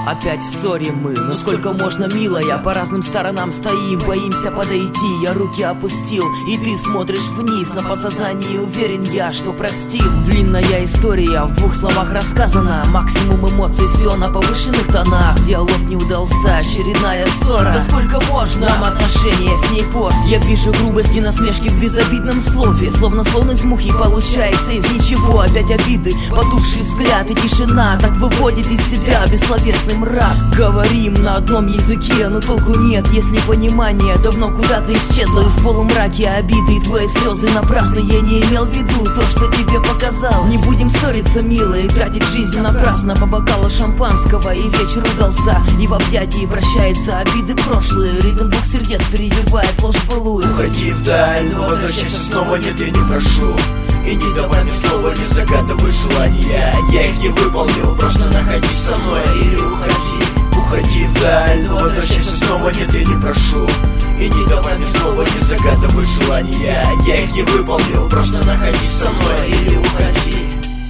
Опять в ссоре мы, но сколько можно, милая? По разным сторонам стоим, боимся подойти. Я руки опустил, и ты смотришь вниз. На подсознании уверен я, что простил. Длинная история, в 2 словах рассказана. Максимум эмоций, все на повышенных тонах. Диалог не удался, очередная ссора. Да сколько можно? Нам отношения с ней портить. Я вижу грубости, насмешки в безобидном слове. Словно слон из мухи получается из ничего. Опять обиды, потухший взгляд и тишина. Так выводит из себя бессловесный мрак. Говорим на одном языке, но толку нет, если понимание давно куда-то исчезло. И в полумраке обиды и твои слезы напрасны. Я не имел в виду то, что тебе показал. Не будем ссориться, милая, и тратить жизнь напрасно. По бокалу шампанского и вечер удался. И в объятии прощается обиды прошлые. Ритм 2 сердец перебивает ложь былую. Уходи вдаль, но возвращайся снова, нет, я не прошу. И не давай мне слова, не загадывай желания. Я их не выполнил, просто находись со мной или уходи. Уходи вдаль, но возвращайся снова, нет, я не прошу. И не давай мне слова, не загадывай желания. Я их не выполнил, просто находись со мной или уходи.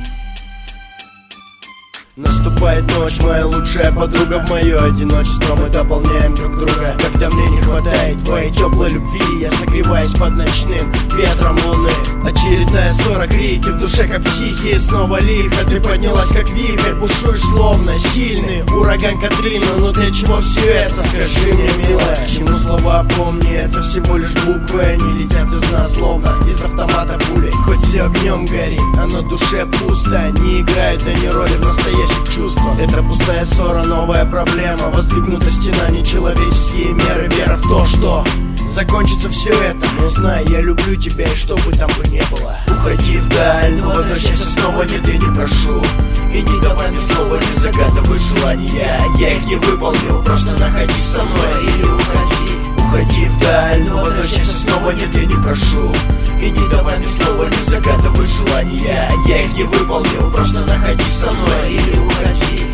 Наступает ночь, моя лучшая подруга. В мое одиночество мы дополняем друг друга. Когда мне не хватает твоей теплой любви, я согреваюсь под ночным ветром луны. Очередная ссора, крики в душе как психи. Снова лихо, ты поднялась как вихрь. Бушуешь словно сильный ураган Катрина. Но для чего все это? Скажи мне, милая, к чему слова помни? Это всего лишь буквы, они летят из нас словно из автомата пули. Хоть все огнем гори, а на душе пусто. Не играют они роли в настоящем чувства. Это пустая ссора, новая проблема. Воздвигнута стена, нечеловеческие меры. Вера в то, что закончится все это. Но знай, я люблю тебя, и что бы там бы не было. Уходи вдаль, но возвращайся снова, нет, я не прошу. И не давай мне слова, не загадывай желания. Я их не выполнил, просто находись со мной или уходи. Уходи вдаль, но возвращайся снова, нет, я не прошу. И не давай мне слова, не загадывай желания. Я их не выполнил, просто находись со мной или уходи.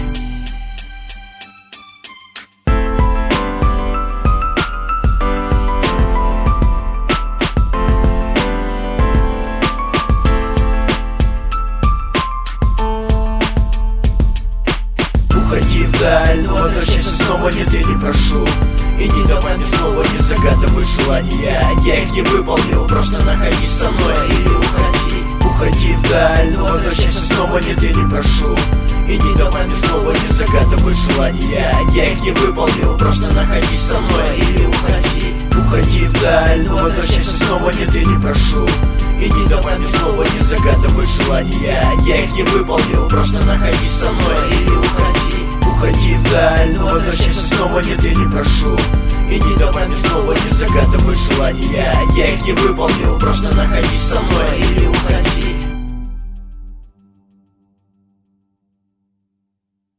Уходи вдаль, но возвращайся снова, нет, я не прошу. И не давай мне слова, не загадывай желания. Я их не выполнил, просто находись со мной или уходи. Уходи вдаль, но возвращайся снова, нет, я не прошу. И не давай мне слова, не загадывай желания. Я их не выполнил, просто находись со мной или уходи. Уходи вдаль, но возвращайся снова, нет, я не прошу. И не давай мне слова, не загадывай желания. Я их не выполнил, просто находись со мной или уходи. Уходи вдаль, но возвращайся снова.